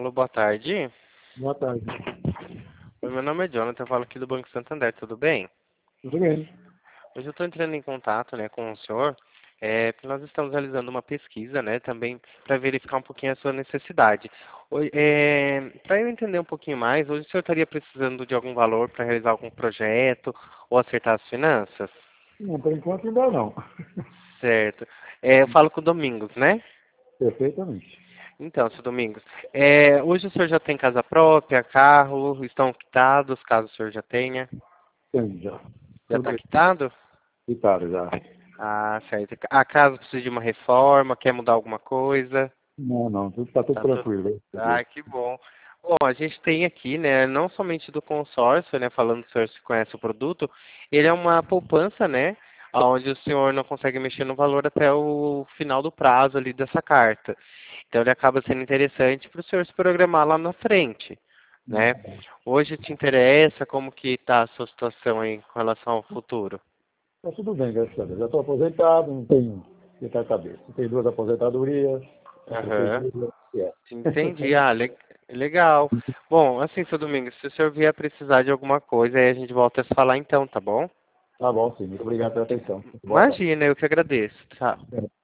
Alô, boa tarde. Boa tarde. Oi, meu nome é Jonathan, eu falo aqui do Banco Santander, tudo bem? Tudo bem? Hoje eu estou entrando em contato, né, com o senhor, porque nós estamos realizando uma pesquisa, né, também para verificar um pouquinho a sua necessidade. Para eu entender um pouquinho mais, hoje o senhor estaria precisando de algum valor para realizar algum projeto ou acertar as finanças? Não, por enquanto ainda não. Certo. Eu falo com o Domingos, né? Perfeitamente. Então, seu Domingos, hoje o senhor já tem casa própria, carro, estão quitados, caso o senhor já tenha? Tem já. Já Tudo está quitado? quitado já. Ah, certo. A casa precisa de uma reforma, quer mudar alguma coisa? Não, não, tudo está tudo Tá tudo... tranquilo. Graças a Deus. Ah, que bom. Bom, a gente tem aqui, né, não somente do consórcio, né, falando que o senhor se conhece o produto, ele é uma poupança, né, onde o senhor não consegue mexer no valor até o final do prazo ali dessa carta. Então ele acaba sendo interessante para o senhor se programar lá na frente, né? Hoje te interessa como que está a sua situação aí com relação ao futuro? Está tudo bem, graças a Deus. Já estou aposentado, não tenho que estar a cabeça. Tenho 2 aposentadorias, a Aham. prefeitura, é. Entendi. Ah, legal. Bom, assim, seu Domingos, se o senhor vier precisar de alguma coisa, aí a gente volta a se falar então, tá bom? Tá bom, sim. Muito obrigado pela atenção. Boa tarde. Imagina, eu que agradeço. Tchau.